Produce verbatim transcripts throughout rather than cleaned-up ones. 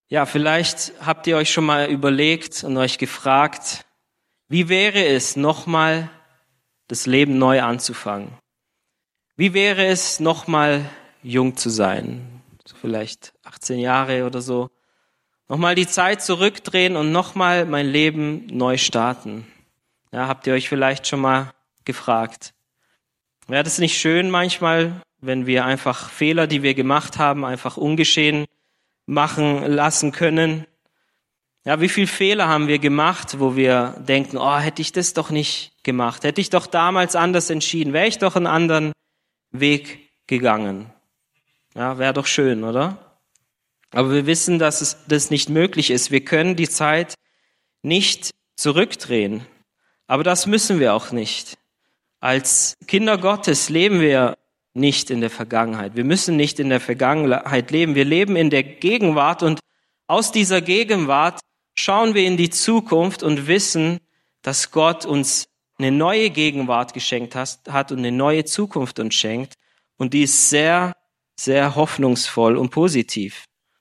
Ja, vielleicht habt ihr euch schon mal überlegt und euch gefragt, wie wäre es, nochmal das Leben neu anzufangen? Wie wäre es, nochmal jung zu sein? So vielleicht achtzehn Jahre oder so. Nochmal die Zeit zurückdrehen und nochmal mein Leben neu starten. Ja, habt ihr euch vielleicht schon mal gefragt? Wäre das nicht schön manchmal, wenn wir einfach Fehler, die wir gemacht haben, einfach ungeschehen machen lassen können? Ja, wie viele Fehler haben wir gemacht, wo wir denken, oh, hätte ich das doch nicht gemacht, hätte ich doch damals anders entschieden, wäre ich doch einen anderen Weg gegangen. Ja, wäre doch schön, oder? Aber wir wissen, dass es das nicht möglich ist. Wir können die Zeit nicht zurückdrehen. Aber das müssen wir auch nicht. Als Kinder Gottes leben wir nicht in der Vergangenheit. Wir müssen nicht in der Vergangenheit leben. Wir leben in der Gegenwart und aus dieser Gegenwart schauen wir in die Zukunft und wissen, dass Gott uns eine neue Gegenwart geschenkt hat und eine neue Zukunft uns schenkt. Und die ist sehr, sehr hoffnungsvoll und positiv.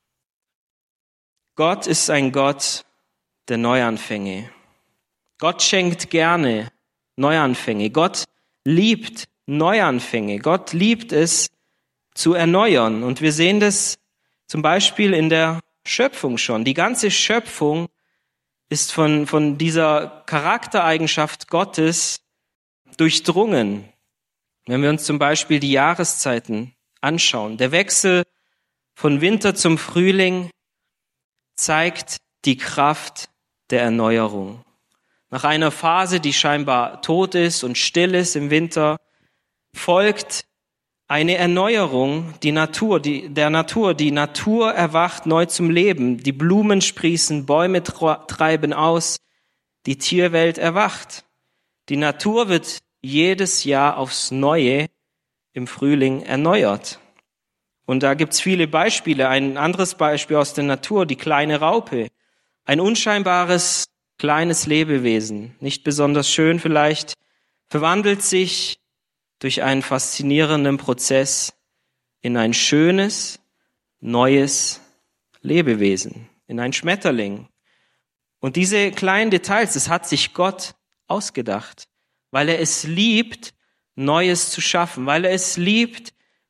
Gott ist ein Gott der Neuanfänge. Gott schenkt gerne Neuanfänge. Gott liebt Neuanfänge. Gott liebt es zu erneuern. Und wir sehen das zum Beispiel in der Schöpfung schon. Die ganze Schöpfung ist von, von dieser Charaktereigenschaft Gottes durchdrungen. Wenn wir uns zum Beispiel die Jahreszeiten anschauen, der Wechsel von Winter zum Frühling zeigt die Kraft der Erneuerung. Nach einer Phase, die scheinbar tot ist und still ist im Winter, folgt eine Erneuerung, die Natur, die, der Natur. Die Natur erwacht neu zum Leben. Die Blumen sprießen, Bäume treiben aus, die Tierwelt erwacht. Die Natur wird jedes Jahr aufs Neue im Frühling erneuert. Und da gibt's viele Beispiele. Ein anderes Beispiel aus der Natur, die kleine Raupe. Ein unscheinbares, kleines Lebewesen, nicht besonders schön vielleicht, verwandelt sich durch einen faszinierenden Prozess in ein schönes, neues Lebewesen, in ein Schmetterling. Und diese kleinen Details, das hat sich Gott ausgedacht, weil er es liebt, Neues zu schaffen, weil er es liebt,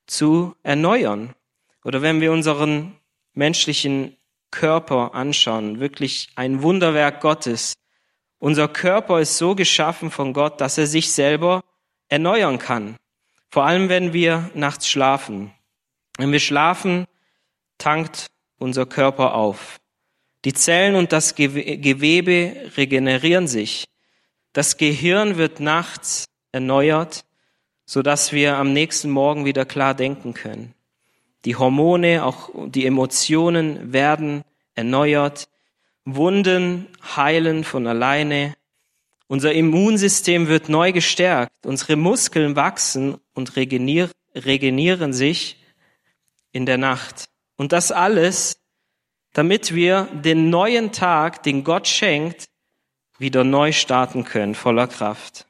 zu erneuern. Oder wenn wir unseren menschlichen Körper anschauen, wirklich ein Wunderwerk Gottes. Unser Körper ist so geschaffen von Gott, dass er sich selber erneuern kann. Vor allem, wenn wir nachts schlafen. Wenn wir schlafen, tankt unser Körper auf. Die Zellen und das Gewebe regenerieren sich. Das Gehirn wird nachts erneuert, sodass wir am nächsten Morgen wieder klar denken können. Die Hormone, auch die Emotionen werden erneuert. Wunden heilen von alleine. Unser Immunsystem wird neu gestärkt. Unsere Muskeln wachsen und regenerieren, regenerieren sich in der Nacht. Und das alles, damit wir den neuen Tag, den Gott schenkt, wieder neu starten können, voller Kraft.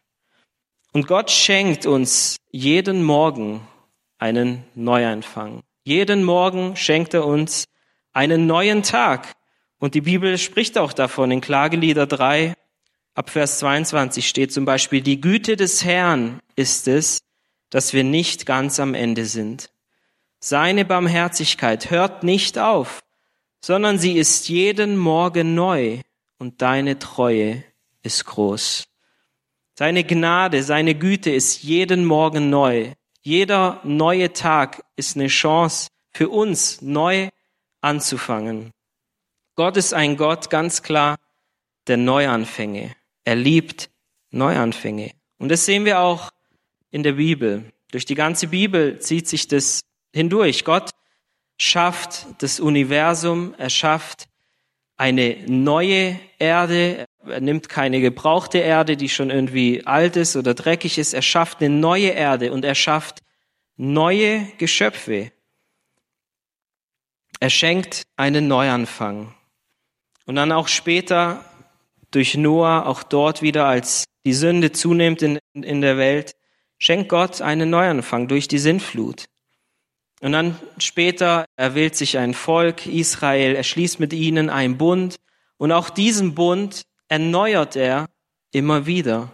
Und Gott schenkt uns jeden Morgen einen Neuanfang. Jeden Morgen schenkt er uns einen neuen Tag. Und die Bibel spricht auch davon. In Klagelieder drei, ab Vers zweiundzwanzig steht zum Beispiel, die Güte des Herrn ist es, dass wir nicht ganz am Ende sind. Seine Barmherzigkeit hört nicht auf, sondern sie ist jeden Morgen neu und deine Treue ist groß. Seine Gnade, seine Güte ist jeden Morgen neu. Jeder neue Tag ist eine Chance für uns, neu anzufangen. Gott ist ein Gott, ganz klar, der Neuanfänge. Er liebt Neuanfänge. Und das sehen wir auch in der Bibel. Durch die ganze Bibel zieht sich das hindurch. Gott schafft das Universum, er schafft eine neue Erde. Er nimmt keine gebrauchte Erde, die schon irgendwie alt ist oder dreckig ist. Er schafft eine neue Erde und er schafft neue Geschöpfe. Er schenkt einen Neuanfang. Und dann auch später durch Noah, auch dort wieder, als die Sünde zunimmt in, in der Welt, schenkt Gott einen Neuanfang durch die Sintflut. Und dann später erwählt sich ein Volk, Israel, er schließt mit ihnen einen Bund und auch diesen Bund erneuert er immer wieder.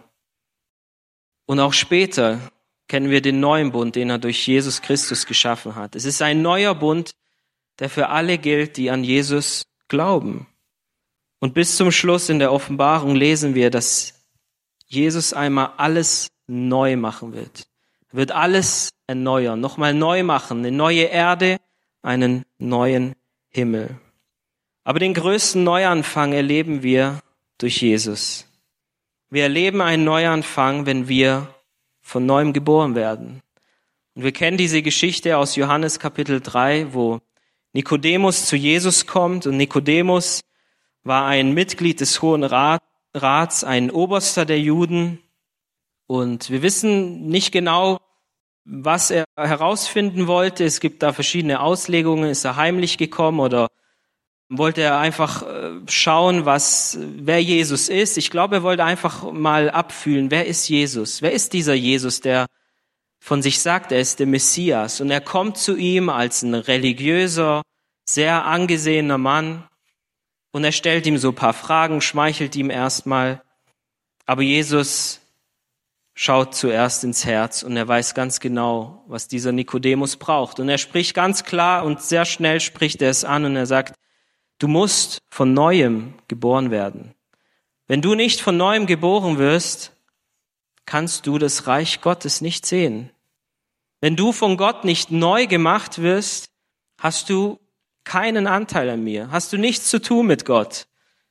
Und auch später kennen wir den neuen Bund, den er durch Jesus Christus geschaffen hat. Es ist ein neuer Bund, der für alle gilt, die an Jesus glauben. Und bis zum Schluss in der Offenbarung lesen wir, dass Jesus einmal alles neu machen wird. Er wird alles erneuern, nochmal neu machen, eine neue Erde, einen neuen Himmel. Aber den größten Neuanfang erleben wir durch Jesus. Wir erleben einen Neuanfang, wenn wir von neuem geboren werden. Und wir kennen diese Geschichte aus Johannes Kapitel drei, wo Nikodemus zu Jesus kommt. Und Nikodemus war ein Mitglied des Hohen Rats, ein Oberster der Juden. Und wir wissen nicht genau, was er herausfinden wollte. Es gibt da verschiedene Auslegungen. Ist er heimlich gekommen oder wollte er einfach schauen, was, wer Jesus ist? Ich glaube, er wollte einfach mal abfühlen, wer ist Jesus? Wer ist dieser Jesus, der von sich sagt, er ist der Messias? Und er kommt zu ihm als ein religiöser, sehr angesehener Mann und er stellt ihm so ein paar Fragen, schmeichelt ihm erstmal. Aber Jesus schaut zuerst ins Herz und er weiß ganz genau, was dieser Nikodemus braucht. Und er spricht ganz klar und sehr schnell spricht er es an und er sagt, du musst von Neuem geboren werden. Wenn du nicht von Neuem geboren wirst, kannst du das Reich Gottes nicht sehen. Wenn du von Gott nicht neu gemacht wirst, hast du keinen Anteil an mir, hast du nichts zu tun mit Gott.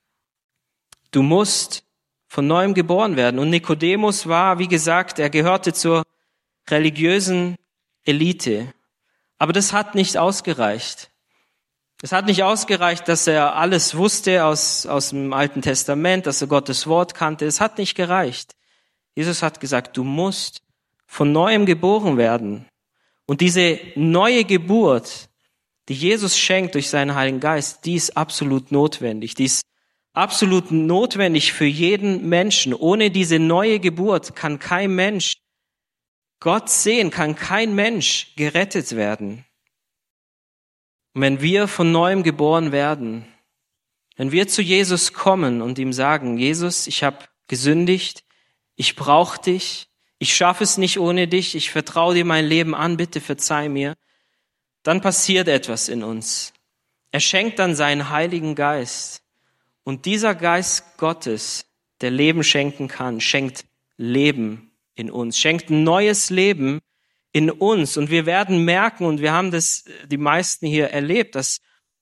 Du musst von Neuem geboren werden. Und Nikodemus war, wie gesagt, er gehörte zur religiösen Elite. Aber das hat nicht ausgereicht. Es hat nicht ausgereicht, dass er alles wusste aus, aus dem Alten Testament, dass er Gottes Wort kannte. Es hat nicht gereicht. Jesus hat gesagt, du musst von Neuem geboren werden. Und diese neue Geburt, die Jesus schenkt durch seinen Heiligen Geist, die ist absolut notwendig. Die ist absolut notwendig für jeden Menschen. Ohne diese neue Geburt kann kein Mensch Gott sehen, kann kein Mensch gerettet werden. Und wenn wir von Neuem geboren werden, wenn wir zu Jesus kommen und ihm sagen, Jesus, ich habe gesündigt, ich brauche dich, ich schaffe es nicht ohne dich, ich vertraue dir mein Leben an, bitte verzeih mir, dann passiert etwas in uns. Er schenkt dann seinen Heiligen Geist. Und dieser Geist Gottes, der Leben schenken kann, schenkt Leben in uns, schenkt ein neues Leben in uns. Und wir werden merken, und wir haben das die meisten hier erlebt, dass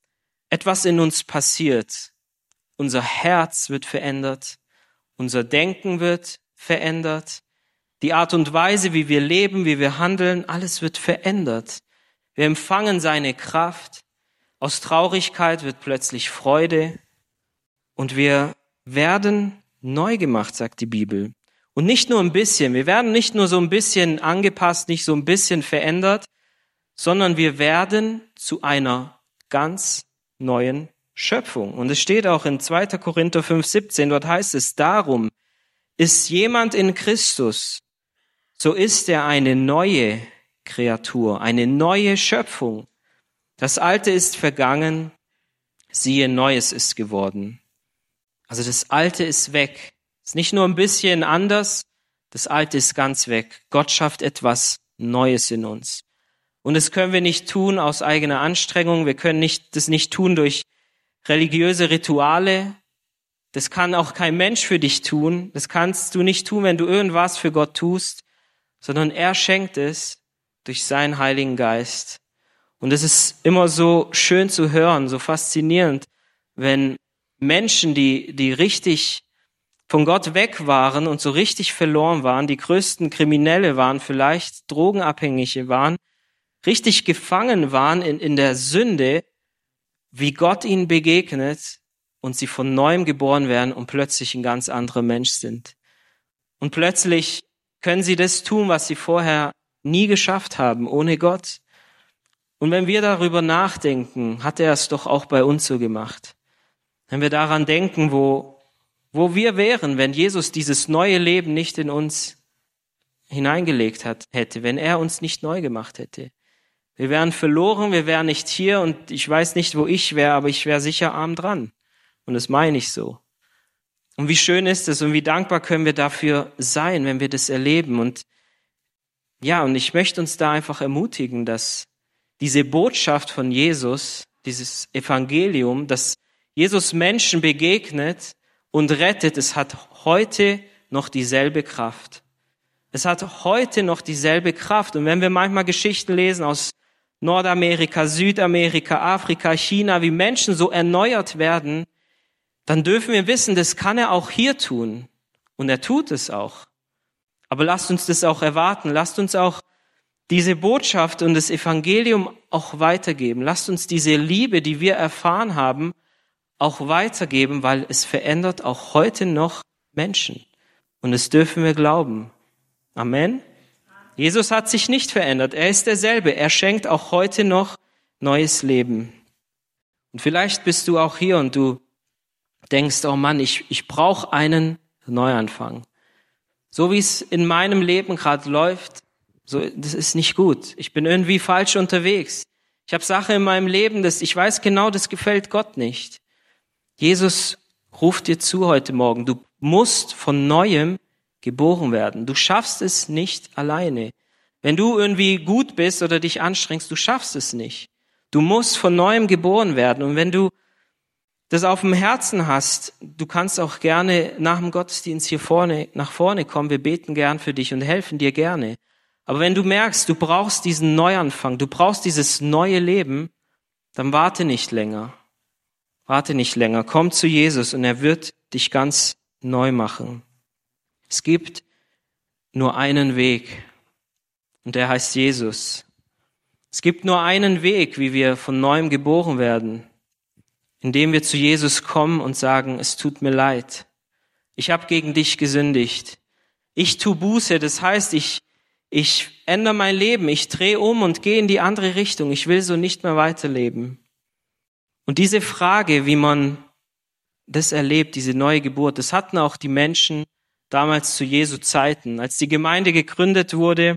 etwas in uns passiert. Unser Herz wird verändert, unser Denken wird verändert, die Art und Weise, wie wir leben, wie wir handeln, alles wird verändert. Wir empfangen seine Kraft. Aus Traurigkeit wird plötzlich Freude. Und wir werden neu gemacht, sagt die Bibel. Und nicht nur ein bisschen. Wir werden nicht nur so ein bisschen angepasst, nicht so ein bisschen verändert, sondern wir werden zu einer ganz neuen Schöpfung. Und es steht auch in zweiter Korinther fünf siebzehn, dort heißt es, darum ist jemand in Christus, so ist er eine neue Kreatur, eine neue Schöpfung. Das Alte ist vergangen, siehe, Neues ist geworden. Also das Alte ist weg. Ist nicht nur ein bisschen anders, das Alte ist ganz weg. Gott schafft etwas Neues in uns. Und das können wir nicht tun aus eigener Anstrengung. Wir können nicht, das nicht tun durch religiöse Rituale. Das kann auch kein Mensch für dich tun. Das kannst du nicht tun, wenn du irgendwas für Gott tust, sondern er schenkt es durch seinen Heiligen Geist. Und es ist immer so schön zu hören, so faszinierend, wenn Menschen, die, die richtig von Gott weg waren und so richtig verloren waren, die größten Kriminelle waren, vielleicht Drogenabhängige waren, richtig gefangen waren in, in der Sünde, wie Gott ihnen begegnet und sie von Neuem geboren werden und plötzlich ein ganz anderer Mensch sind. Und plötzlich können sie das tun, was sie vorher nie geschafft haben, ohne Gott. Und wenn wir darüber nachdenken, hat er es doch auch bei uns so gemacht. Wenn wir daran denken, wo, wo wir wären, wenn Jesus dieses neue Leben nicht in uns hineingelegt hat, hätte, wenn er uns nicht neu gemacht hätte. Wir wären verloren, wir wären nicht hier und ich weiß nicht, wo ich wäre, aber ich wäre sicher arm dran. Und das meine ich so. Und wie schön ist es und wie dankbar können wir dafür sein, wenn wir das erleben. Und ja, und ich möchte uns da einfach ermutigen, dass diese Botschaft von Jesus, dieses Evangelium, dass Jesus Menschen begegnet und rettet, es hat heute noch dieselbe Kraft. Es hat heute noch dieselbe Kraft. Und wenn wir manchmal Geschichten lesen aus Nordamerika, Südamerika, Afrika, China, wie Menschen so erneuert werden, dann dürfen wir wissen, das kann er auch hier tun. Und er tut es auch. Aber lasst uns das auch erwarten. Lasst uns auch diese Botschaft und das Evangelium auch weitergeben. Lasst uns diese Liebe, die wir erfahren haben, auch weitergeben, weil es verändert auch heute noch Menschen. Und das dürfen wir glauben. Amen. Jesus hat sich nicht verändert. Er ist derselbe. Er schenkt auch heute noch neues Leben. Und vielleicht bist du auch hier und du denkst, oh Mann, ich, ich brauche einen Neuanfang. So wie es in meinem Leben gerade läuft, so, das ist nicht gut. Ich bin irgendwie falsch unterwegs. Ich habe Sachen in meinem Leben, das ich weiß genau, das gefällt Gott nicht. Jesus ruft dir zu heute Morgen. Du musst von Neuem geboren werden. Du schaffst es nicht alleine. Wenn du irgendwie gut bist oder dich anstrengst, du schaffst es nicht. Du musst von Neuem geboren werden. Und wenn du das auf dem Herzen hast, du kannst auch gerne nach dem Gottesdienst hier vorne, nach vorne kommen. Wir beten gern für dich und helfen dir gerne. Aber wenn du merkst, du brauchst diesen Neuanfang, du brauchst dieses neue Leben, dann warte nicht länger. Warte nicht länger. Komm zu Jesus und er wird dich ganz neu machen. Es gibt nur einen Weg und der heißt Jesus. Es gibt nur einen Weg, wie wir von Neuem geboren werden, indem wir zu Jesus kommen und sagen, es tut mir leid. Ich habe gegen dich gesündigt. Ich tu Buße, das heißt, ich, ich ändere mein Leben, ich drehe um und gehe in die andere Richtung. Ich will so nicht mehr weiterleben. Und diese Frage, wie man das erlebt, diese neue Geburt, das hatten auch die Menschen damals zu Jesu Zeiten. Als die Gemeinde gegründet wurde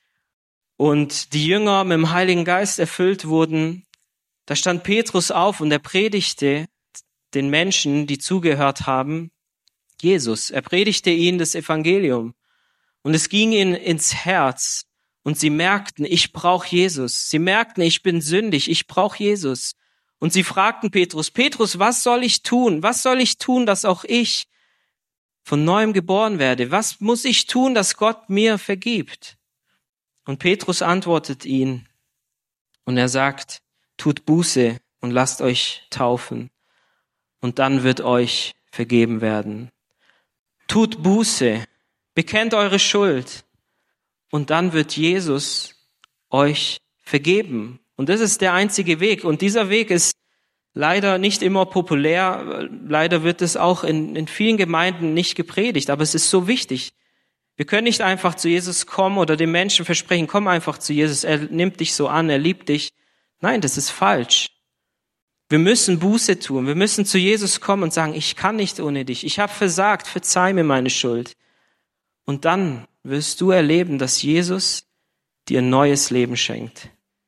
und die Jünger mit dem Heiligen Geist erfüllt wurden, da stand Petrus auf und er predigte den Menschen, die zugehört haben, Jesus. Er predigte ihnen das Evangelium. Und es ging ihnen ins Herz. Und sie merkten, ich brauche Jesus. Sie merkten, ich bin sündig, ich brauche Jesus. Und sie fragten Petrus, Petrus, was soll ich tun? Was soll ich tun, dass auch ich von Neuem geboren werde? Was muss ich tun, dass Gott mir vergibt? Und Petrus antwortet ihn und er sagt, tut Buße und lasst euch taufen und dann wird euch vergeben werden. Tut Buße, bekennt eure Schuld und dann wird Jesus euch vergeben. Und das ist der einzige Weg. Und dieser Weg ist leider nicht immer populär. Leider wird es auch in, in vielen Gemeinden nicht gepredigt. Aber es ist so wichtig. Wir können nicht einfach zu Jesus kommen oder den Menschen versprechen, komm einfach zu Jesus. Er nimmt dich so an, er liebt dich. Nein, das ist falsch. Wir müssen Buße tun. Wir müssen zu Jesus kommen und sagen, ich kann nicht ohne dich. Ich habe versagt, verzeih mir meine Schuld. Und dann wirst du erleben, dass Jesus dir ein neues Leben schenkt.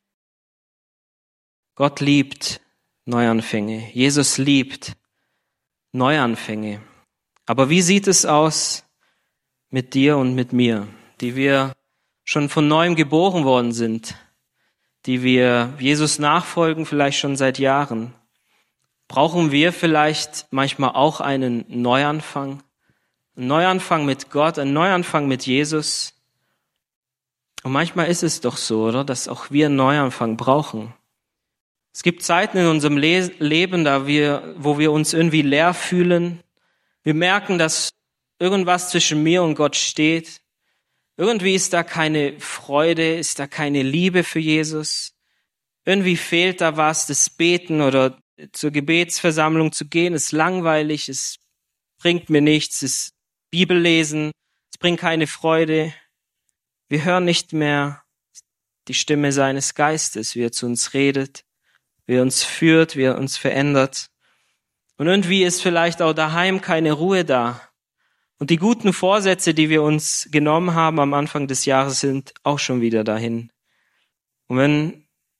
Gott liebt Neuanfänge. Jesus liebt Neuanfänge. Aber wie sieht es aus mit dir und mit mir, die wir schon von Neuem geboren worden sind, die wir Jesus nachfolgen, vielleicht schon seit Jahren? Brauchen wir vielleicht manchmal auch einen Neuanfang? Ein Neuanfang mit Gott, ein Neuanfang mit Jesus? Und manchmal ist es doch so, oder, dass auch wir einen Neuanfang brauchen. Es gibt Zeiten in unserem Le- Leben, da wir, wo wir uns irgendwie leer fühlen. Wir merken, dass irgendwas zwischen mir und Gott steht. Irgendwie ist da keine Freude, ist da keine Liebe für Jesus. Irgendwie fehlt da was, das Beten oder zur Gebetsversammlung zu gehen, ist langweilig, es bringt mir nichts, es Bibellesen, es bringt keine Freude. Wir hören nicht mehr die Stimme seines Geistes, wie er zu uns redet, wie er uns führt, wie er uns verändert. Und irgendwie ist vielleicht auch daheim keine Ruhe da. Und die guten Vorsätze, die wir uns genommen haben am Anfang des Jahres, sind auch schon wieder dahin. Und wenn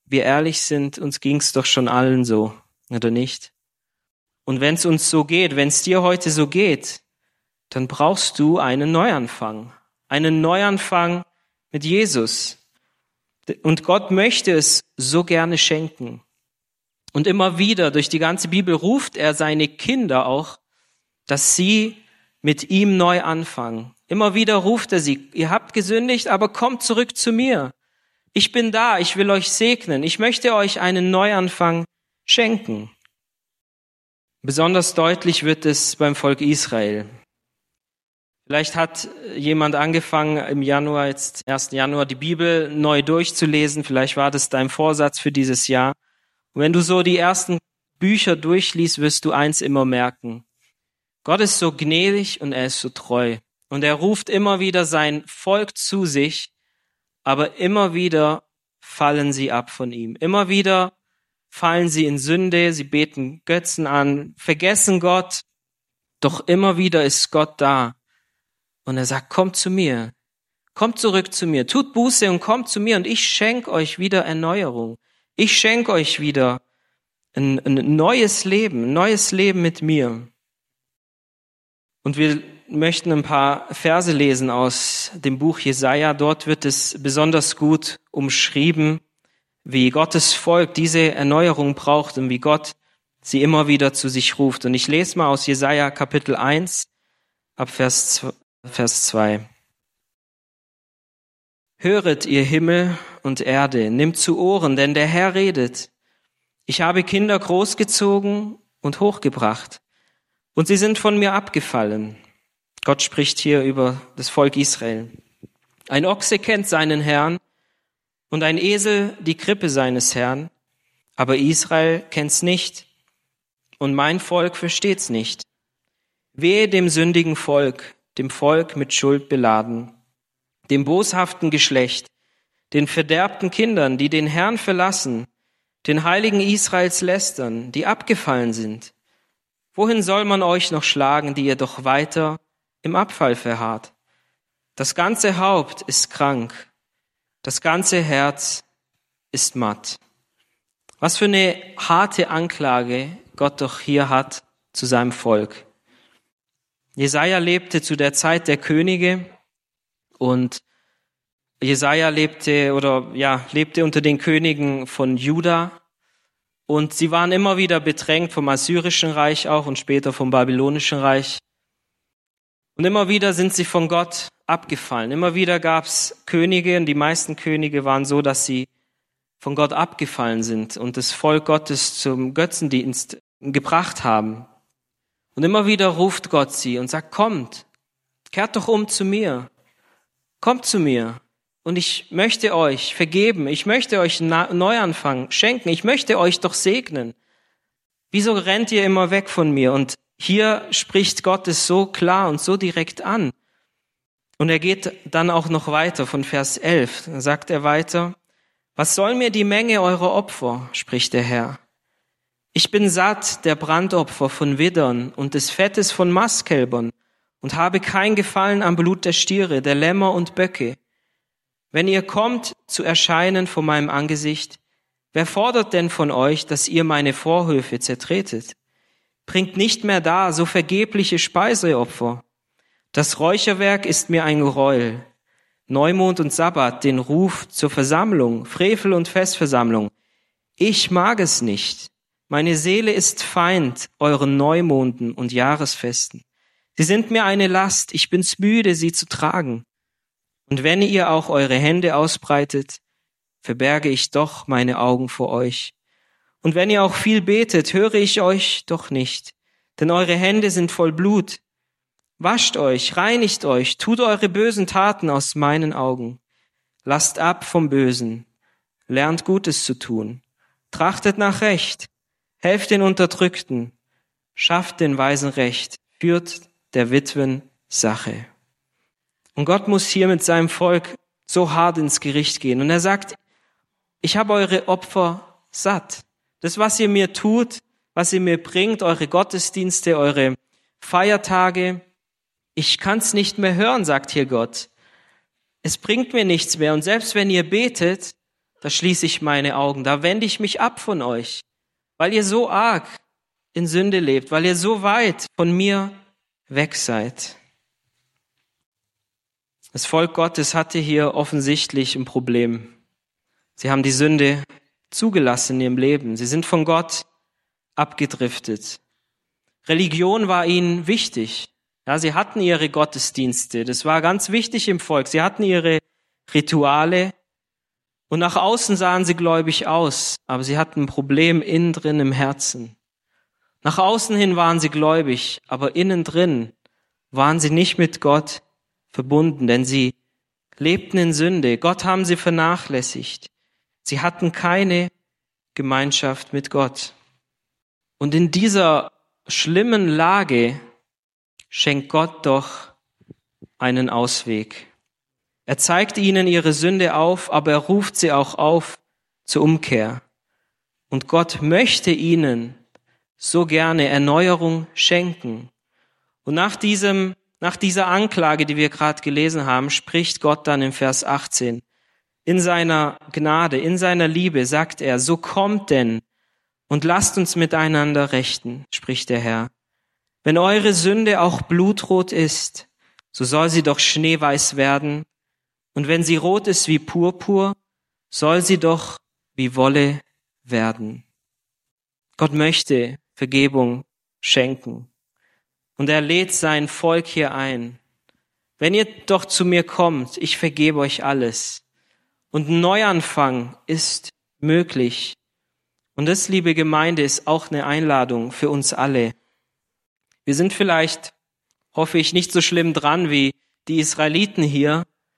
wir ehrlich sind, uns ging's doch schon allen so, oder nicht? Und wenn es uns so geht, wenn es dir heute so geht, dann brauchst du einen Neuanfang. Einen Neuanfang mit Jesus. Und Gott möchte es so gerne schenken. Und immer wieder durch die ganze Bibel ruft er seine Kinder auch, dass sie mit ihm neu anfangen. Immer wieder ruft er sie, ihr habt gesündigt, aber kommt zurück zu mir. Ich bin da, ich will euch segnen. Ich möchte euch einen Neuanfang schenken. Besonders deutlich wird es beim Volk Israel. Vielleicht hat jemand angefangen im Januar, jetzt ersten Januar, die Bibel neu durchzulesen. Vielleicht war das dein Vorsatz für dieses Jahr. Und wenn du so die ersten Bücher durchliest, wirst du eins immer merken. Gott ist so gnädig und er ist so treu. Und er ruft immer wieder sein Volk zu sich, aber immer wieder fallen sie ab von ihm. Immer wieder fallen sie in Sünde, sie beten Götzen an, vergessen Gott. Doch immer wieder ist Gott da. Und er sagt, kommt zu mir, kommt zurück zu mir, tut Buße und kommt zu mir und ich schenke euch wieder Erneuerung. Ich schenke euch wieder ein, ein neues Leben, ein neues Leben mit mir. Und wir möchten ein paar Verse lesen aus dem Buch Jesaja. Dort wird es besonders gut umschrieben, wie Gottes Volk diese Erneuerung braucht und wie Gott sie immer wieder zu sich ruft. Und ich lese mal aus Jesaja Kapitel eins ab Vers zwei. Höret, ihr Himmel und Erde, nimmt zu Ohren, denn der Herr redet. Ich habe Kinder großgezogen und hochgebracht, und sie sind von mir abgefallen. Gott spricht hier über das Volk Israel. Ein Ochse kennt seinen Herrn und ein Esel die Krippe seines Herrn, aber Israel kennt's nicht und mein Volk versteht's nicht. Wehe dem sündigen Volk, dem Volk mit Schuld beladen, dem boshaften Geschlecht, den verderbten Kindern, die den Herrn verlassen, den Heiligen Israels lästern, die abgefallen sind. Wohin soll man euch noch schlagen, die ihr doch weiter im Abfall verharrt? Das ganze Haupt ist krank, das ganze Herz ist matt. Was für eine harte Anklage Gott doch hier hat zu seinem Volk. Jesaja lebte zu der Zeit der Könige und Jesaja lebte oder ja lebte unter den Königen von Juda und sie waren immer wieder bedrängt vom Assyrischen Reich auch und später vom Babylonischen Reich. Und immer wieder sind sie von Gott abgefallen. Immer wieder gab es Könige und die meisten Könige waren so, dass sie von Gott abgefallen sind und das Volk Gottes zum Götzendienst gebracht haben. Und immer wieder ruft Gott sie und sagt, kommt, kehrt doch um zu mir, kommt zu mir und ich möchte euch vergeben, ich möchte euch einen Neuanfang schenken, ich möchte euch doch segnen. Wieso rennt ihr immer weg von mir? Und hier spricht Gott es so klar und so direkt an. Und er geht dann auch noch weiter von Vers elf, da sagt er weiter, was soll mir die Menge eurer Opfer, spricht der Herr. Ich bin satt der Brandopfer von Widdern und des Fettes von Mastkälbern und habe kein Gefallen am Blut der Stiere, der Lämmer und Böcke. Wenn ihr kommt zu erscheinen vor meinem Angesicht, wer fordert denn von euch, dass ihr meine Vorhöfe zertretet? Bringt nicht mehr da so vergebliche Speiseopfer. Das Räucherwerk ist mir ein Gräuel. Neumond und Sabbat, den Ruf zur Versammlung, Frevel und Festversammlung. Ich mag es nicht. Meine Seele ist Feind euren Neumonden und Jahresfesten. Sie sind mir eine Last, ich bin's müde, sie zu tragen. Und wenn ihr auch eure Hände ausbreitet, verberge ich doch meine Augen vor euch. Und wenn ihr auch viel betet, höre ich euch doch nicht, denn eure Hände sind voll Blut. Wascht euch, reinigt euch, tut eure bösen Taten aus meinen Augen. Lasst ab vom Bösen, lernt Gutes zu tun, trachtet nach Recht, helft den Unterdrückten, schafft den Weisen Recht, führt der Witwen Sache. Und Gott muss hier mit seinem Volk so hart ins Gericht gehen. Und er sagt, ich habe eure Opfer satt. Das, was ihr mir tut, was ihr mir bringt, eure Gottesdienste, eure Feiertage, ich kann's nicht mehr hören, sagt hier Gott. Es bringt mir nichts mehr. Und selbst wenn ihr betet, da schließe ich meine Augen, da wende ich mich ab von euch, weil ihr so arg in Sünde lebt, weil ihr so weit von mir weg seid. Das Volk Gottes hatte hier offensichtlich ein Problem. Sie haben die Sünde zugelassen in ihrem Leben. Sie sind von Gott abgedriftet. Religion war ihnen wichtig. Ja, sie hatten ihre Gottesdienste. Das war ganz wichtig im Volk. Sie hatten ihre Rituale. Und nach außen sahen sie gläubig aus. Aber sie hatten ein Problem innen drin im Herzen. Nach außen hin waren sie gläubig. Aber innen drin waren sie nicht mit Gott verbunden. Denn sie lebten in Sünde. Gott haben sie vernachlässigt. Sie hatten keine Gemeinschaft mit Gott. Und in dieser schlimmen Lage schenkt Gott doch einen Ausweg. Er zeigt ihnen ihre Sünde auf, aber er ruft sie auch auf zur Umkehr. Und Gott möchte ihnen so gerne Erneuerung schenken. Und nach diesem, nach dieser Anklage, die wir gerade gelesen haben, spricht Gott dann im Vers achtzehn. In seiner Gnade, in seiner Liebe sagt er, so kommt denn und lasst uns miteinander rechten, spricht der Herr. Wenn eure Sünde auch blutrot ist, so soll sie doch schneeweiß werden. Und wenn sie rot ist wie Purpur, soll sie doch wie Wolle werden. Gott möchte Vergebung schenken. Und er lädt sein Volk hier ein. Wenn ihr doch zu mir kommt, ich vergebe euch alles. Und ein Neuanfang ist möglich. Und das, liebe Gemeinde, ist auch eine Einladung für uns alle. Wir sind vielleicht, hoffe ich, nicht so schlimm dran wie die Israeliten hier.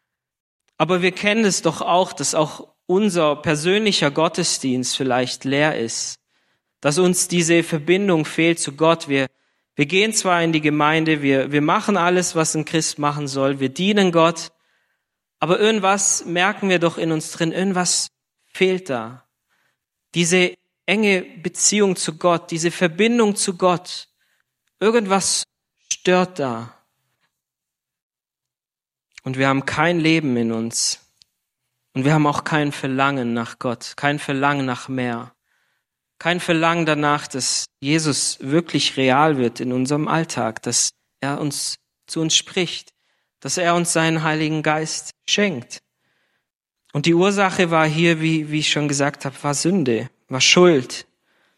Aber wir kennen es doch auch, dass auch unser persönlicher Gottesdienst vielleicht leer ist. Dass uns diese Verbindung fehlt zu Gott. Wir, wir gehen zwar in die Gemeinde, wir, wir machen alles, was ein Christ machen soll. Wir dienen Gott. Aber irgendwas merken wir doch in uns drin, irgendwas fehlt da. Diese enge Beziehung zu Gott, diese Verbindung zu Gott, irgendwas stört da. Und wir haben kein Leben in uns. Und wir haben auch kein Verlangen nach Gott, kein Verlangen nach mehr. Kein Verlangen danach, dass Jesus wirklich real wird in unserem Alltag, dass er uns zu uns spricht, dass er uns seinen Heiligen Geist schenkt. Und die Ursache war hier, wie, wie ich schon gesagt habe, war Sünde, war Schuld.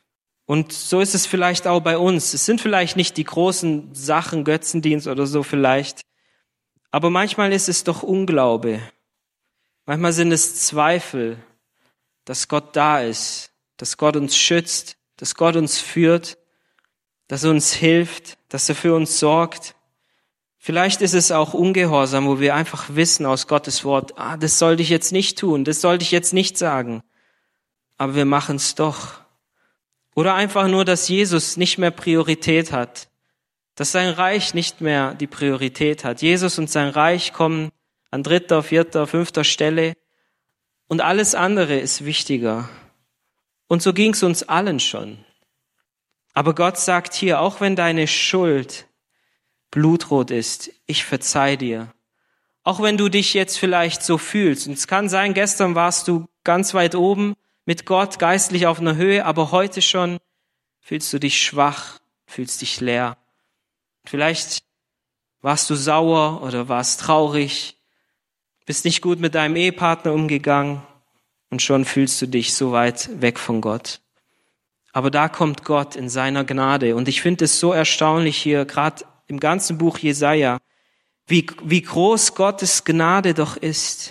Und so ist es vielleicht auch bei uns. Es sind vielleicht nicht die großen Sachen, Götzendienst oder so vielleicht, aber manchmal ist es doch Unglaube. Manchmal sind es Zweifel, dass Gott da ist, dass Gott uns schützt, dass Gott uns führt, dass er uns hilft, dass er für uns sorgt. Vielleicht ist es auch Ungehorsam, wo wir einfach wissen aus Gottes Wort, ah, das sollte ich jetzt nicht tun, das sollte ich jetzt nicht sagen. Aber wir machen es doch. Oder einfach nur, dass Jesus nicht mehr Priorität hat, dass sein Reich nicht mehr die Priorität hat. Jesus und sein Reich kommen an dritter, vierter, fünfter Stelle und alles andere ist wichtiger. Und so ging es uns allen schon. Aber Gott sagt hier, auch wenn deine Schuld blutrot ist, ich verzeih dir. Auch wenn du dich jetzt vielleicht so fühlst. Und es kann sein, gestern warst du ganz weit oben mit Gott, geistlich auf einer Höhe, aber heute schon fühlst du dich schwach, fühlst dich leer. Vielleicht warst du sauer oder warst traurig, bist nicht gut mit deinem Ehepartner umgegangen und schon fühlst du dich so weit weg von Gott. Aber da kommt Gott in seiner Gnade. Und ich finde es so erstaunlich hier, gerade im ganzen Buch Jesaja, wie, wie groß Gottes Gnade doch ist.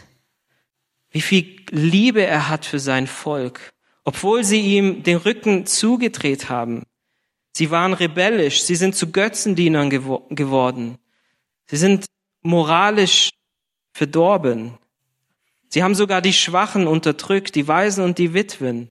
Wie viel Liebe er hat für sein Volk. Obwohl sie ihm den Rücken zugedreht haben. Sie waren rebellisch, sie sind zu Götzendienern gewo- geworden. Sie sind moralisch verdorben. Sie haben sogar die Schwachen unterdrückt, die Waisen und die Witwen.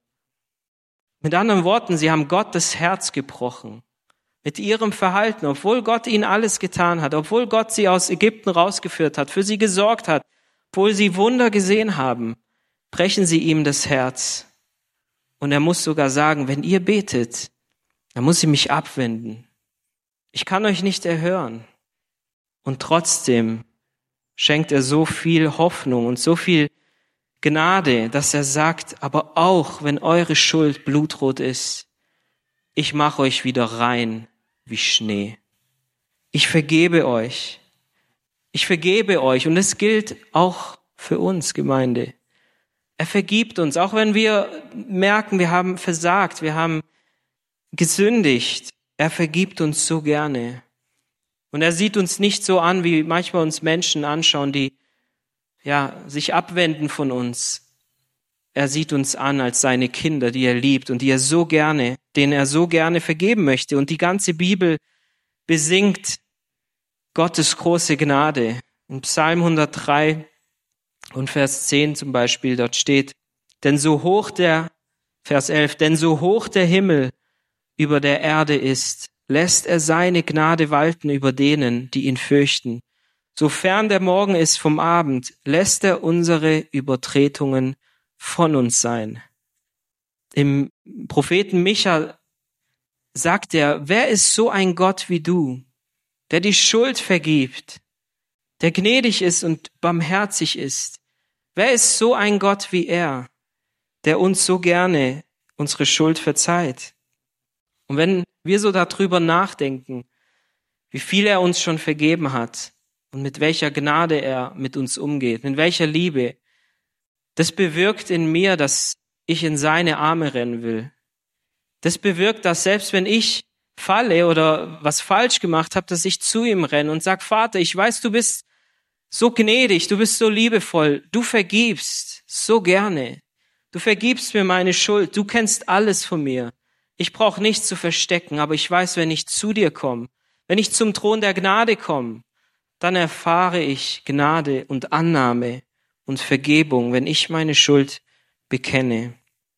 Mit anderen Worten, sie haben Gott das Herz gebrochen. Mit ihrem Verhalten, obwohl Gott ihnen alles getan hat, obwohl Gott sie aus Ägypten rausgeführt hat, für sie gesorgt hat, obwohl sie Wunder gesehen haben, brechen sie ihm das Herz. Und er muss sogar sagen, wenn ihr betet, dann muss ich mich abwenden. Ich kann euch nicht erhören. Und trotzdem schenkt er so viel Hoffnung und so viel Gnade, dass er sagt, aber auch wenn eure Schuld blutrot ist, ich mache euch wieder rein wie Schnee. Ich vergebe euch. Ich vergebe euch. Und es gilt auch für uns, Gemeinde. Er vergibt uns, auch wenn wir merken, wir haben versagt, wir haben gesündigt. Er vergibt uns so gerne. Und er sieht uns nicht so an, wie manchmal uns Menschen anschauen, die ja sich abwenden von uns. Er sieht uns an als seine Kinder, die er liebt und die er so gerne, denen er so gerne vergeben möchte. Und die ganze Bibel besingt Gottes große Gnade. In Psalm hundertdrei und Vers zehn zum Beispiel, dort steht, denn so hoch der, Vers elf, denn so hoch der Himmel über der Erde ist, lässt er seine Gnade walten über denen, die ihn fürchten. So fern der Morgen ist vom Abend, lässt er unsere Übertretungen von uns sein. Im Propheten Micha sagt er, wer ist so ein Gott wie du, der die Schuld vergibt, der gnädig ist und barmherzig ist? Wer ist so ein Gott wie er, der uns so gerne unsere Schuld verzeiht? Und wenn wir so darüber nachdenken, wie viel er uns schon vergeben hat und mit welcher Gnade er mit uns umgeht, mit welcher Liebe, das bewirkt in mir, dass ich in seine Arme rennen will. Das bewirkt, dass selbst wenn ich falle oder was falsch gemacht habe, dass ich zu ihm renne und sage, Vater, ich weiß, du bist so gnädig, du bist so liebevoll, du vergibst so gerne. Du vergibst mir meine Schuld, du kennst alles von mir. Ich brauche nichts zu verstecken, aber ich weiß, wenn ich zu dir komme, wenn ich zum Thron der Gnade komme, dann erfahre ich Gnade und Annahme und Vergebung, wenn ich meine Schuld bekenne.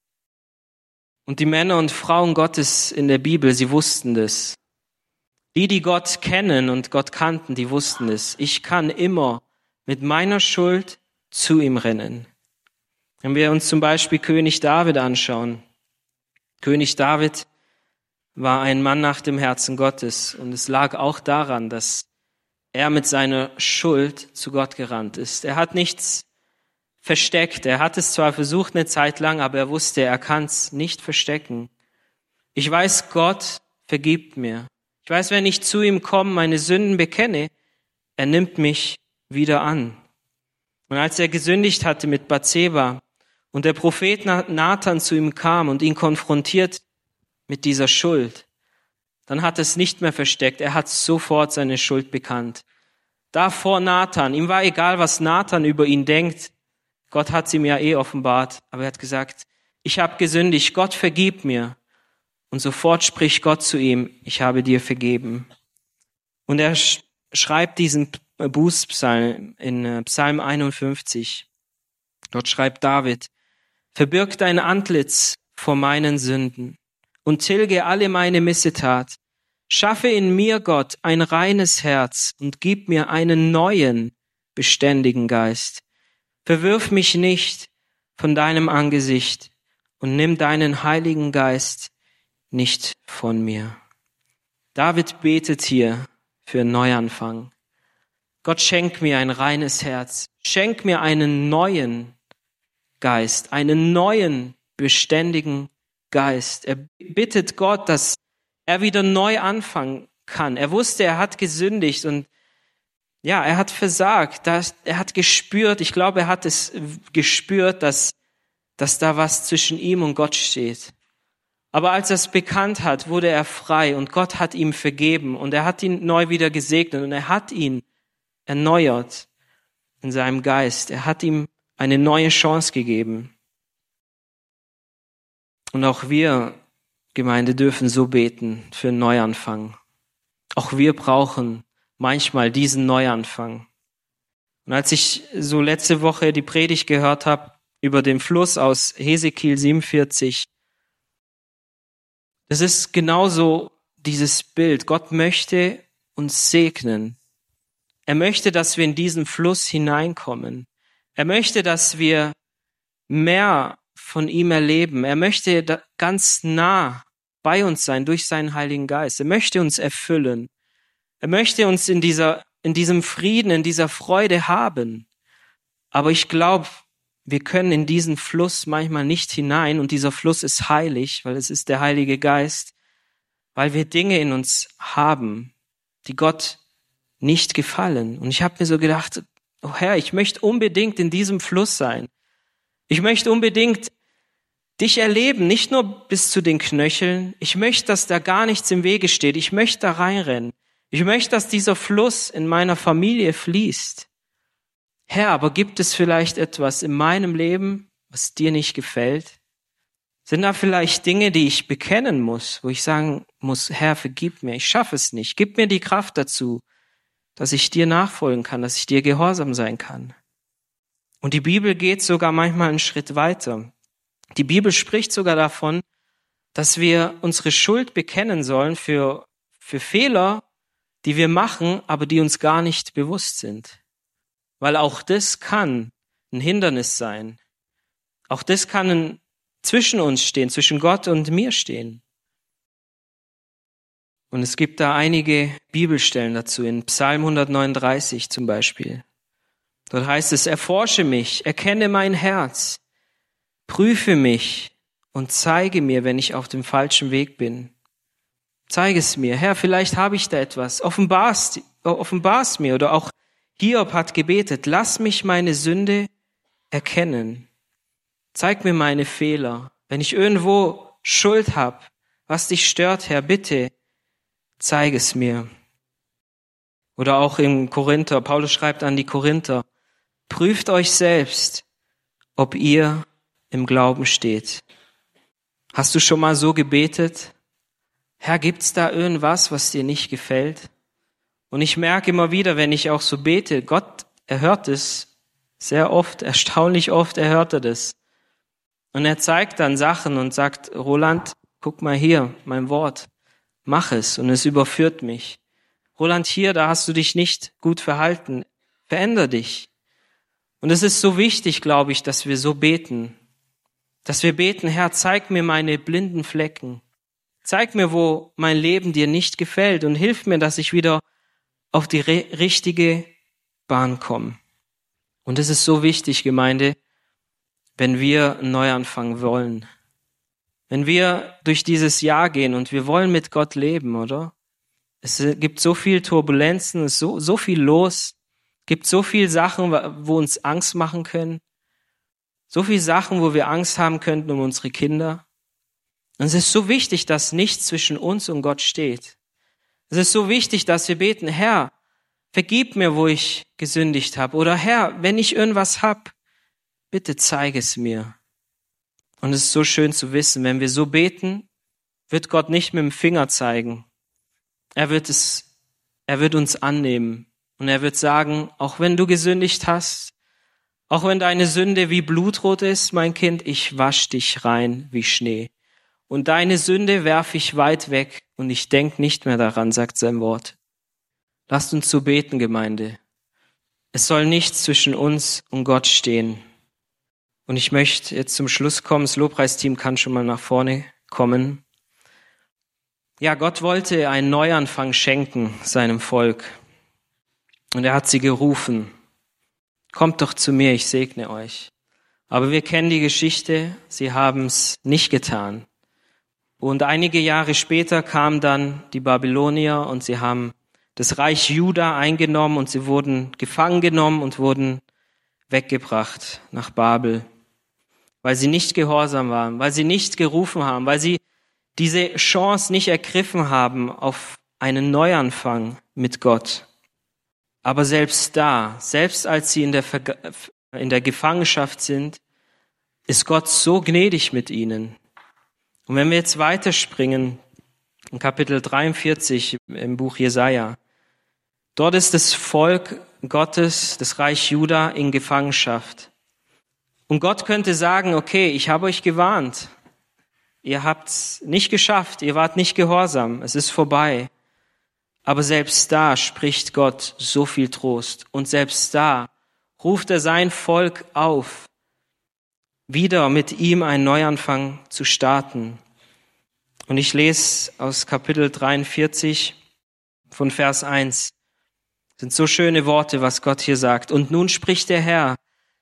Und die Männer und Frauen Gottes in der Bibel, sie wussten das. Die, die Gott kennen und Gott kannten, die wussten es. Ich kann immer mit meiner Schuld zu ihm rennen. Wenn wir uns zum Beispiel König David anschauen. König David war ein Mann nach dem Herzen Gottes und es lag auch daran, dass er mit seiner Schuld zu Gott gerannt ist. Er hat nichts versteckt. Er hat es zwar versucht eine Zeit lang, aber er wusste, er kann es nicht verstecken. Ich weiß, Gott vergibt mir. Ich weiß, wenn ich zu ihm komme, meine Sünden bekenne, er nimmt mich wieder an. Und als er gesündigt hatte mit Bathseba und der Prophet Nathan zu ihm kam und ihn konfrontiert mit dieser Schuld, dann hat er es nicht mehr versteckt. Er hat sofort seine Schuld bekannt. Da vor Nathan, ihm war egal, was Nathan über ihn denkt. Gott hat es ihm ja eh offenbart, aber er hat gesagt, ich habe gesündigt, Gott vergib mir. Und sofort spricht Gott zu ihm, ich habe dir vergeben. Und er sch- schreibt diesen Bußpsalm in Psalm einundfünfzig. Dort schreibt David, verbirg dein Antlitz vor meinen Sünden und tilge alle meine Missetat. Schaffe in mir, Gott, ein reines Herz und gib mir einen neuen, beständigen Geist. Verwirf mich nicht von deinem Angesicht und nimm deinen Heiligen Geist nicht von mir. David betet hier für einen Neuanfang. Gott, schenk mir ein reines Herz. Schenk mir einen neuen Geist, einen neuen, beständigen Geist. Er bittet Gott, dass er wieder neu anfangen kann. Er wusste, er hat gesündigt und ja, er hat versagt. Er hat gespürt, ich glaube, er hat es gespürt, dass, dass da was zwischen ihm und Gott steht. Aber als er es bekannt hat, wurde er frei und Gott hat ihm vergeben und er hat ihn neu wieder gesegnet und er hat ihn erneuert in seinem Geist. Er hat ihm eine neue Chance gegeben. Und auch wir, Gemeinde, dürfen so beten für einen Neuanfang. Auch wir brauchen manchmal diesen Neuanfang. Und als ich so letzte Woche die Predigt gehört habe über den Fluss aus Hesekiel siebenundvierzig, das ist genauso dieses Bild. Gott möchte uns segnen. Er möchte, dass wir in diesen Fluss hineinkommen. Er möchte, dass wir mehr von ihm erleben. Er möchte ganz nah bei uns sein durch seinen Heiligen Geist. Er möchte uns erfüllen. Er möchte uns in dieser, in diesem Frieden, in dieser Freude haben. Aber ich glaube, wir können in diesen Fluss manchmal nicht hinein und dieser Fluss ist heilig, weil es ist der Heilige Geist, weil wir Dinge in uns haben, die Gott nicht gefallen. Und ich habe mir so gedacht, oh Herr, ich möchte unbedingt in diesem Fluss sein. Ich möchte unbedingt dich erleben, nicht nur bis zu den Knöcheln. Ich möchte, dass da gar nichts im Wege steht. Ich möchte da reinrennen. Ich möchte, dass dieser Fluss in meiner Familie fließt. Herr, aber gibt es vielleicht etwas in meinem Leben, was dir nicht gefällt? Sind da vielleicht Dinge, die ich bekennen muss, wo ich sagen muss, Herr, vergib mir, ich schaffe es nicht. Gib mir die Kraft dazu, dass ich dir nachfolgen kann, dass ich dir gehorsam sein kann. Und die Bibel geht sogar manchmal einen Schritt weiter. Die Bibel spricht sogar davon, dass wir unsere Schuld bekennen sollen für, für Fehler, die wir machen, aber die uns gar nicht bewusst sind. Weil auch das kann ein Hindernis sein. Auch das kann ein, zwischen uns stehen, zwischen Gott und mir stehen. Und es gibt da einige Bibelstellen dazu, in Psalm hundertneununddreißig zum Beispiel. Dort heißt es, erforsche mich, erkenne mein Herz, prüfe mich und zeige mir, wenn ich auf dem falschen Weg bin. Zeige es mir. Herr, vielleicht habe ich da etwas. Offenbar's, offenbar's mir. Oder auch Hiob hat gebetet, lass mich meine Sünde erkennen. Zeig mir meine Fehler. Wenn ich irgendwo Schuld habe, was dich stört, Herr, bitte, zeig es mir. Oder auch im Korinther, Paulus schreibt an die Korinther, prüft euch selbst, ob ihr im Glauben steht. Hast du schon mal so gebetet? Herr, gibt's da irgendwas, was dir nicht gefällt? Und ich merke immer wieder, wenn ich auch so bete, Gott, er hört es sehr oft, erstaunlich oft, er hört er das. Und er zeigt dann Sachen und sagt, Roland, guck mal hier, mein Wort, mach es. Und es überführt mich. Roland, hier, da hast du dich nicht gut verhalten. Veränder dich. Und es ist so wichtig, glaube ich, dass wir so beten. Dass wir beten, Herr, zeig mir meine blinden Flecken. Zeig mir, wo mein Leben dir nicht gefällt und hilf mir, dass ich wieder auf die re- richtige Bahn komme. Und es ist so wichtig, Gemeinde, wenn wir einen Neuanfang wollen. Wenn wir durch dieses Jahr gehen und wir wollen mit Gott leben, oder? Es gibt so viel Turbulenzen, es ist so, so viel los. Es gibt so viel Sachen, wo uns Angst machen können. So viel Sachen, wo wir Angst haben könnten um unsere Kinder. Und es ist so wichtig, dass nichts zwischen uns und Gott steht. Es ist so wichtig, dass wir beten, Herr, vergib mir, wo ich gesündigt habe. Oder Herr, wenn ich irgendwas hab, bitte zeige es mir. Und es ist so schön zu wissen, wenn wir so beten, wird Gott nicht mit dem Finger zeigen. Er wird es, er wird uns annehmen. Und er wird sagen, auch wenn du gesündigt hast, auch wenn deine Sünde wie Blutrot ist, mein Kind, ich wasch dich rein wie Schnee. Und deine Sünde werfe ich weit weg und ich denk nicht mehr daran, sagt sein Wort. Lasst uns so beten, Gemeinde. Es soll nichts zwischen uns und Gott stehen. Und ich möchte jetzt zum Schluss kommen. Das Lobpreisteam kann schon mal nach vorne kommen. Ja, Gott wollte einen Neuanfang schenken seinem Volk. Und er hat sie gerufen. Kommt doch zu mir, ich segne euch. Aber wir kennen die Geschichte, sie haben es nicht getan. Und einige Jahre später kamen dann die Babylonier und sie haben das Reich Juda eingenommen und sie wurden gefangen genommen und wurden weggebracht nach Babel, weil sie nicht gehorsam waren, weil sie nicht gerufen haben, weil sie diese Chance nicht ergriffen haben auf einen Neuanfang mit Gott. Aber selbst da, selbst als sie in der, Ver- in der Gefangenschaft sind, ist Gott so gnädig mit ihnen. Und wenn wir jetzt weiterspringen, in Kapitel dreiundvierzig im Buch Jesaja, dort ist das Volk Gottes, das Reich Juda, in Gefangenschaft. Und Gott könnte sagen, okay, ich habe euch gewarnt. Ihr habt es nicht geschafft, ihr wart nicht gehorsam, es ist vorbei. Aber selbst da spricht Gott so viel Trost. Und selbst da ruft er sein Volk auf, wieder mit ihm einen Neuanfang zu starten. Und ich lese aus Kapitel dreiundvierzig von Vers eins. Das sind so schöne Worte, was Gott hier sagt. Und nun spricht der Herr,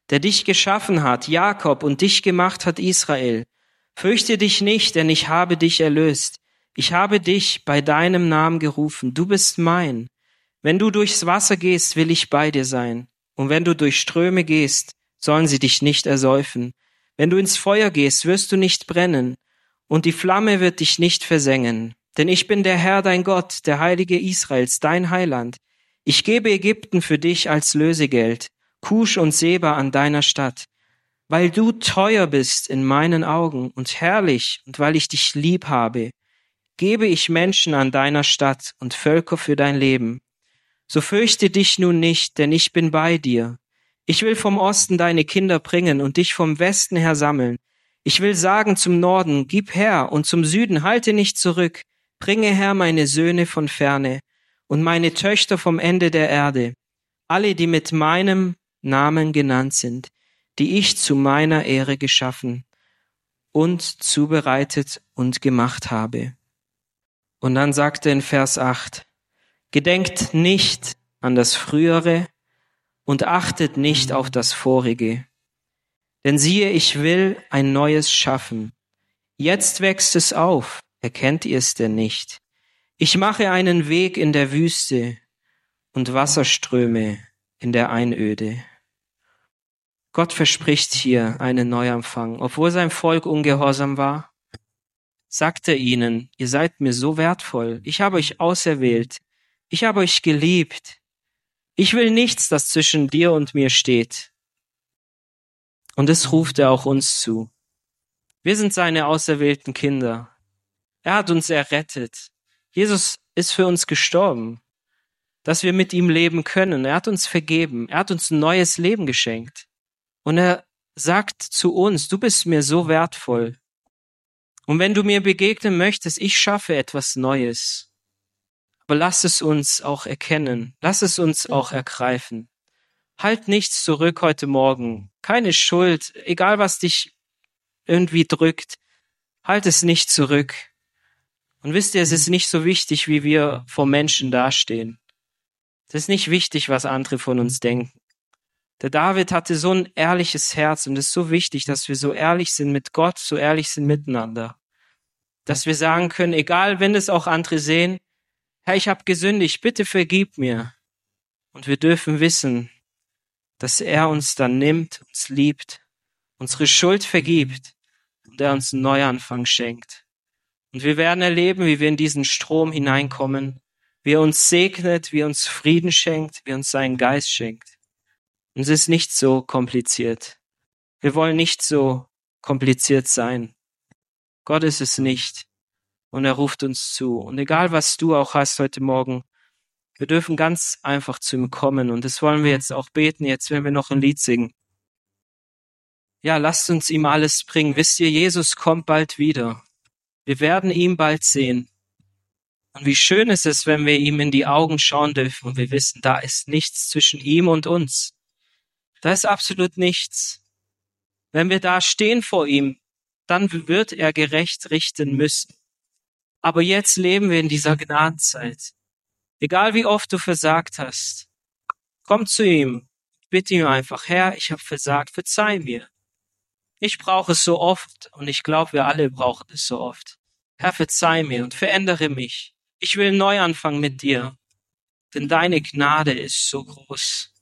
der dich geschaffen hat, Jakob, und dich gemacht hat, Israel. Fürchte dich nicht, denn ich habe dich erlöst. Ich habe dich bei deinem Namen gerufen. Du bist mein. Wenn du durchs Wasser gehst, will ich bei dir sein. Und wenn du durch Ströme gehst, sollen sie dich nicht ersäufen. Wenn du ins Feuer gehst, wirst du nicht brennen, und die Flamme wird dich nicht versengen. Denn ich bin der Herr, dein Gott, der Heilige Israels, dein Heiland. Ich gebe Ägypten für dich als Lösegeld, Kusch und Seba an deiner Stadt. Weil du teuer bist in meinen Augen und herrlich, und weil ich dich lieb habe, gebe ich Menschen an deiner Stadt und Völker für dein Leben. So fürchte dich nun nicht, denn ich bin bei dir. Ich will vom Osten deine Kinder bringen und dich vom Westen her sammeln. Ich will sagen zum Norden, gib her, und zum Süden, halte nicht zurück. Bringe her meine Söhne von ferne und meine Töchter vom Ende der Erde, alle, die mit meinem Namen genannt sind, die ich zu meiner Ehre geschaffen und zubereitet und gemacht habe. Und dann sagt er in Vers acht, gedenkt nicht an das Frühere und achtet nicht auf das Vorige. Denn siehe, ich will ein Neues schaffen. Jetzt wächst es auf, erkennt ihr es denn nicht? Ich mache einen Weg in der Wüste und Wasserströme in der Einöde. Gott verspricht hier einen Neuanfang. Obwohl sein Volk ungehorsam war, sagt er ihnen, ihr seid mir so wertvoll, ich habe euch auserwählt, ich habe euch geliebt. Ich will nichts, das zwischen dir und mir steht. Und es ruft er auch uns zu. Wir sind seine auserwählten Kinder. Er hat uns errettet. Jesus ist für uns gestorben, dass wir mit ihm leben können. Er hat uns vergeben. Er hat uns ein neues Leben geschenkt. Und er sagt zu uns, du bist mir so wertvoll. Und wenn du mir begegnen möchtest, ich schaffe etwas Neues. Aber lass es uns auch erkennen. Lass es uns auch ergreifen. Halt nichts zurück heute Morgen. Keine Schuld, egal was dich irgendwie drückt. Halt es nicht zurück. Und wisst ihr, es ist nicht so wichtig, wie wir vor Menschen dastehen. Es ist nicht wichtig, was andere von uns denken. Der David hatte so ein ehrliches Herz und es ist so wichtig, dass wir so ehrlich sind mit Gott, so ehrlich sind miteinander. Dass wir sagen können, egal, wenn es auch andere sehen, Herr, ich habe gesündigt, bitte vergib mir. Und wir dürfen wissen, dass er uns dann nimmt, uns liebt, unsere Schuld vergibt und er uns einen Neuanfang schenkt. Und wir werden erleben, wie wir in diesen Strom hineinkommen, wie er uns segnet, wie er uns Frieden schenkt, wie er uns seinen Geist schenkt. Und es ist nicht so kompliziert. Wir wollen nicht so kompliziert sein. Gott ist es nicht. Und er ruft uns zu. Und egal, was du auch hast heute Morgen, wir dürfen ganz einfach zu ihm kommen. Und das wollen wir jetzt auch beten, jetzt wenn wir noch ein Lied singen. Ja, lasst uns ihm alles bringen. Wisst ihr, Jesus kommt bald wieder. Wir werden ihn bald sehen. Und wie schön ist es, wenn wir ihm in die Augen schauen dürfen und wir wissen, da ist nichts zwischen ihm und uns. Da ist absolut nichts. Wenn wir da stehen vor ihm, dann wird er gerecht richten müssen. Aber jetzt leben wir in dieser Gnadenzeit. Egal wie oft du versagt hast, komm zu ihm. Bitte ihm einfach, Herr, ich habe versagt, verzeih mir. Ich brauche es so oft und ich glaube, wir alle brauchen es so oft. Herr, verzeih mir und verändere mich. Ich will einen Neuanfang mit dir, denn deine Gnade ist so groß.